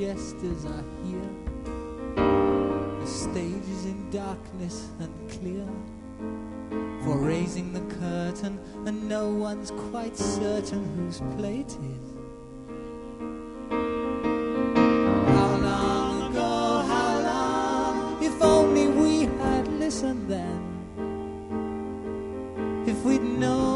jesters are here. The stage is in darkness and clear, for raising the curtain, and no one's quite certain whose plate is. How long ago, how long, if only we had listened then, if we'd known